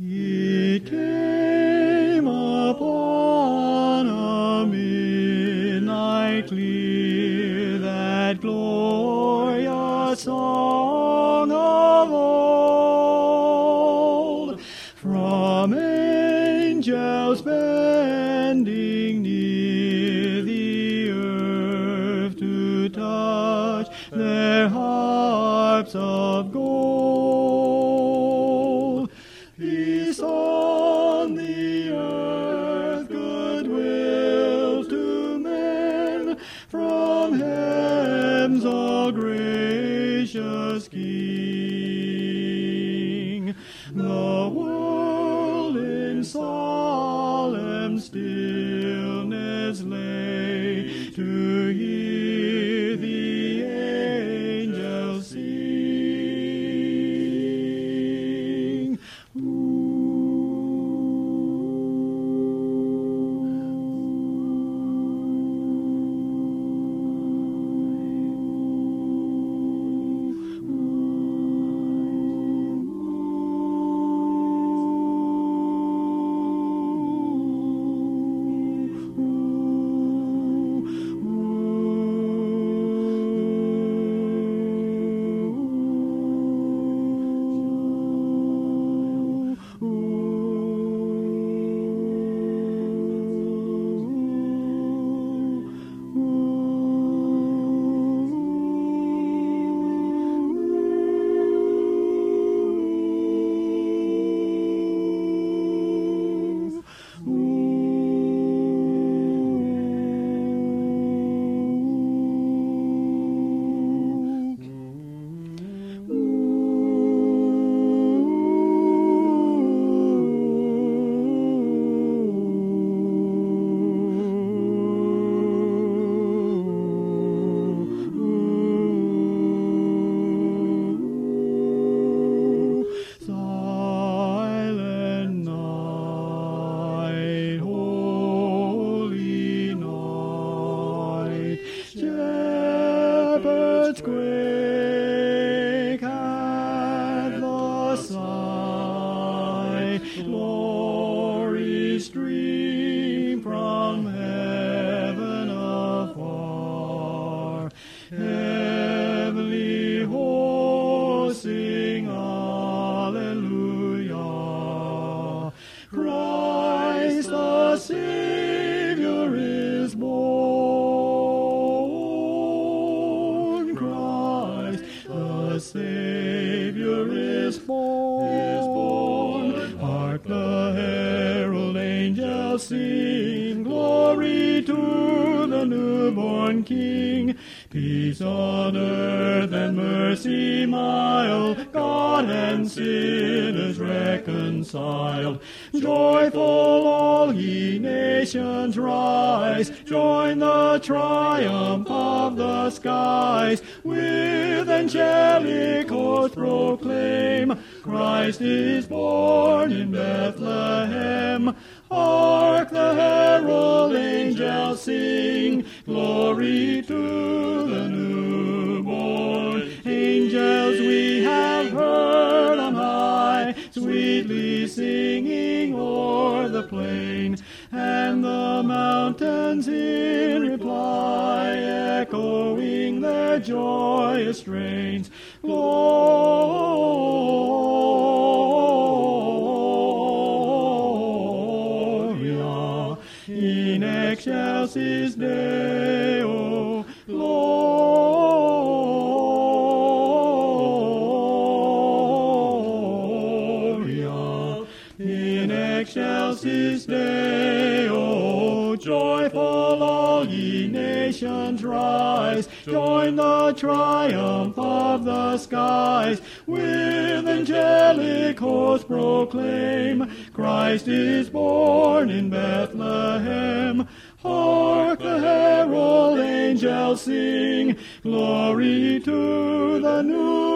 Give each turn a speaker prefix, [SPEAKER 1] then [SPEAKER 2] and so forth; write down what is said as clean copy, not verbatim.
[SPEAKER 1] It came upon a midnight clear, that glorious song of old, from angels bending near the earth to touch their harps of gold. Peace on the earth, goodwill to men, from heaven's all gracious King. The world in solemn stillness lay to hear the angels sing. Silent night, holy night, shepherds quake at the sight, glory stream from heaven afar, heavenly hosts sing Alleluia. Christ the Savior is born. Christ the Savior is born. Hark the herald angels sing, glory to the newborn King. Peace on earth and mercy mild, God and sinners reconciled. Joyful all ye nations rise, join the triumph of the skies. With angelic hosts proclaim, Christ is born in Bethlehem. Hark the herald angels sing, glory to the newborn. Angels we have heard on high, sweetly singing o'er the plain, and the mountains in reply, echoing their joyous strains. Gloria in excelsis Deo, Gloria in excelsis Deo. Joyful all ye nations rise, join the triumph of the skies. With angelic hosts proclaim, Christ is born in Bethlehem. Hark the herald angels sing, glory to the new